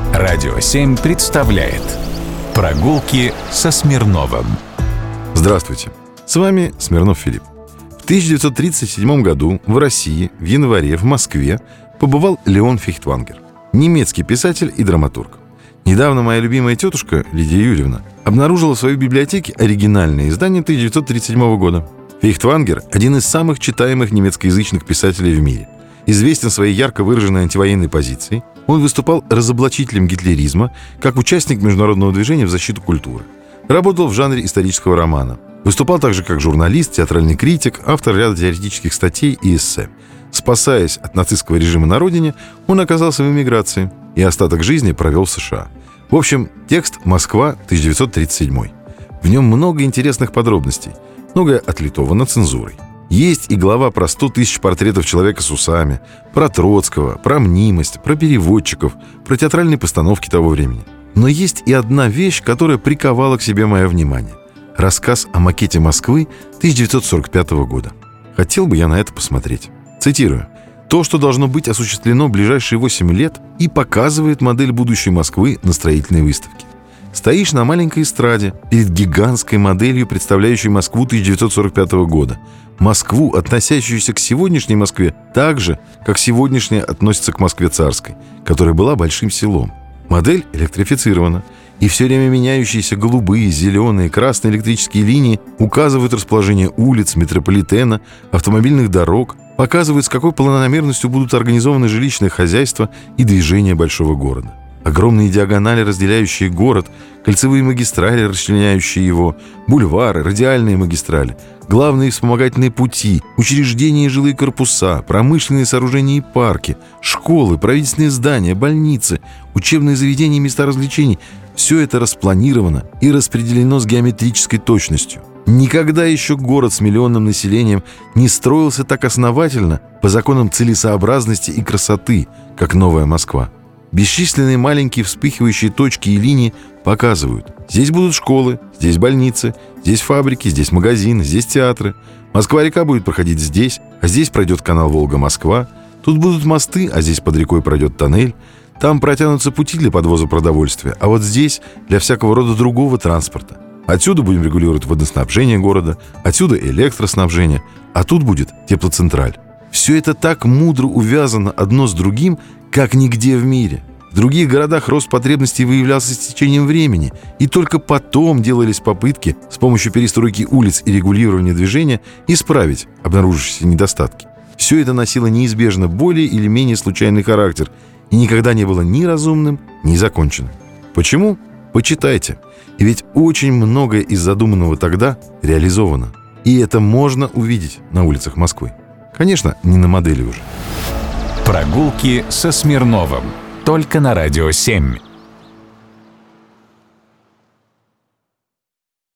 Радио 7 представляет «Прогулки со Смирновым». Здравствуйте, с вами Смирнов Филипп. В 1937 году в России, в январе, в Москве побывал Леон Фейхтвангер, немецкий писатель и драматург. Недавно моя любимая тетушка Лидия Юрьевна обнаружила в своей библиотеке оригинальное издание 1937 года. Фейхтвангер – один из самых читаемых немецкоязычных писателей в мире. Известен своей ярко выраженной антивоенной позицией. Он выступал разоблачителем гитлеризма как участник международного движения в защиту культуры. Работал в жанре исторического романа. Выступал также как журналист, театральный критик, автор ряда теоретических статей и эссе. Спасаясь от нацистского режима на родине, он оказался в эмиграции и остаток жизни провел в США. В общем, текст «Москва, 1937». В нем много интересных подробностей, многое отлитовано цензурой. Есть и глава про 100 тысяч портретов человека с усами, про Троцкого, про мнимость, про переводчиков, про театральные постановки того времени. Но есть и одна вещь, которая приковала к себе мое внимание. Рассказ о макете Москвы 1945 года. Хотел бы я на это посмотреть. Цитирую. «То, что должно быть осуществлено в ближайшие 8 лет, и показывает модель будущей Москвы на строительной выставке. Стоишь на маленькой эстраде перед гигантской моделью, представляющей Москву 1945 года. Москву, относящуюся к сегодняшней Москве так же, как сегодняшняя относится к Москве царской, которая была большим селом. Модель электрифицирована, и все время меняющиеся голубые, зеленые, красные электрические линии указывают расположение улиц, метрополитена, автомобильных дорог, показывают, с какой планомерностью будут организованы жилищные хозяйства и движение большого города. Огромные диагонали, разделяющие город, кольцевые магистрали, расчленяющие его, бульвары, радиальные магистрали, главные вспомогательные пути, учреждения и жилые корпуса, промышленные сооружения и парки, школы, правительственные здания, больницы, учебные заведения и места развлечений – все это распланировано и распределено с геометрической точностью. Никогда еще город с миллионным населением не строился так основательно по законам целесообразности и красоты, как новая Москва. Бесчисленные маленькие вспыхивающие точки и линии показывают: здесь будут школы, здесь больницы, здесь фабрики, здесь магазины, здесь театры. Москва-река будет проходить здесь, а здесь пройдет канал Волга-Москва. Тут будут мосты, а здесь под рекой пройдет тоннель. Там протянутся пути для подвоза продовольствия, а вот здесь для всякого рода другого транспорта. Отсюда будем регулировать водоснабжение города, отсюда электроснабжение, а тут будет теплоцентраль. Все это так мудро увязано одно с другим, как нигде в мире. В других городах рост потребностей выявлялся с течением времени, и только потом делались попытки с помощью перестройки улиц и регулирования движения исправить обнаружившиеся недостатки. Все это носило неизбежно более или менее случайный характер и никогда не было ни разумным, ни законченным. Почему? Почитайте. И ведь очень многое из задуманного тогда реализовано. И это можно увидеть на улицах Москвы. Конечно, не на модели уже. Прогулки со Смирновым. Только на Радио 7.